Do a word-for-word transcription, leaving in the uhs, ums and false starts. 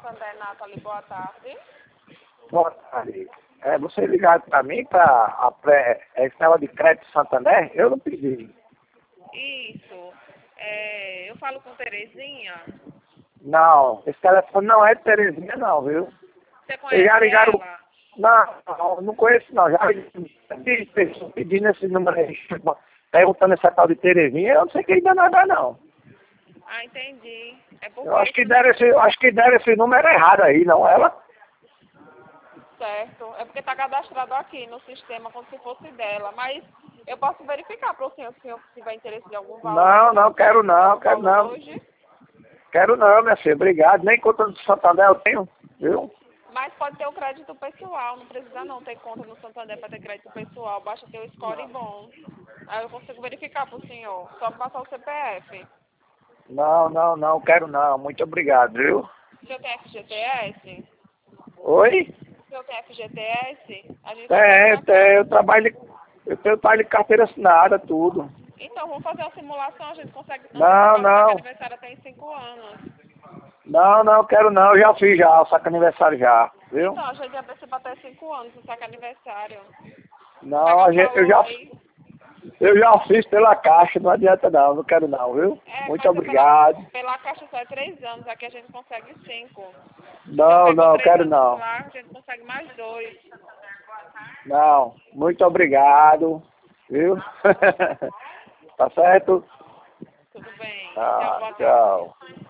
Santander, Nathalie, boa tarde. Boa tarde. É, você ligado para mim para a pré, é, esse negócio de crédito Santander? Eu não pedi. Isso. É, eu falo com Terezinha. Não, esse telefone não é de Terezinha não, viu? Você Vocês conhece já ligaram... ela? Não, não, não conheço não. Já vi pessoas pedindo esse número aí, perguntando essa tal de Terezinha, eu não sei quem ainda nada não. Ah, entendi. É porque Eu acho que isso deram esse, acho que deram esse número errado aí, não ela? certo. É porque está cadastrado aqui no sistema como se fosse dela. Mas eu posso verificar para o senhor se o senhor tiver interesse de algum valor. Não, não, quero não, algum quero valor não. hoje. Quero não, minha filha, obrigado. Nem conta do Santander eu tenho, viu? Mas pode ter o crédito pessoal, não precisa não ter conta no Santander para ter crédito pessoal, basta ter o score bom. Aí eu consigo verificar para o senhor, só passar o C P F. Não, não, não, quero não. Muito obrigado, viu? O senhor tem F G T S? Oi? O senhor tem F G T S? A gente consegue É, marcar. é, eu trabalho, eu tenho trabalho de carteira assinada, tudo. Então, vamos fazer uma simulação, a gente consegue Não, antecipar o saque não, aniversário até em cinco anos. não, não, quero não, eu já fiz já, o saco aniversário já, viu? Então, a gente antecipa até cinco anos o saque aniversário. Não, Pagar a o gente, eu valor já, aí. eu já fiz pela caixa, não adianta não, não quero não, viu? É, Muito pode ser pela, obrigado. pela caixa só é três anos, aqui a gente consegue cinco. Se o senhor Não, pegou não, três quero anos não. lá, a gente consegue mais dois. Não, muito obrigado, viu? Tá certo? Tudo bem. Tchau, Ah, boa tarde. tchau.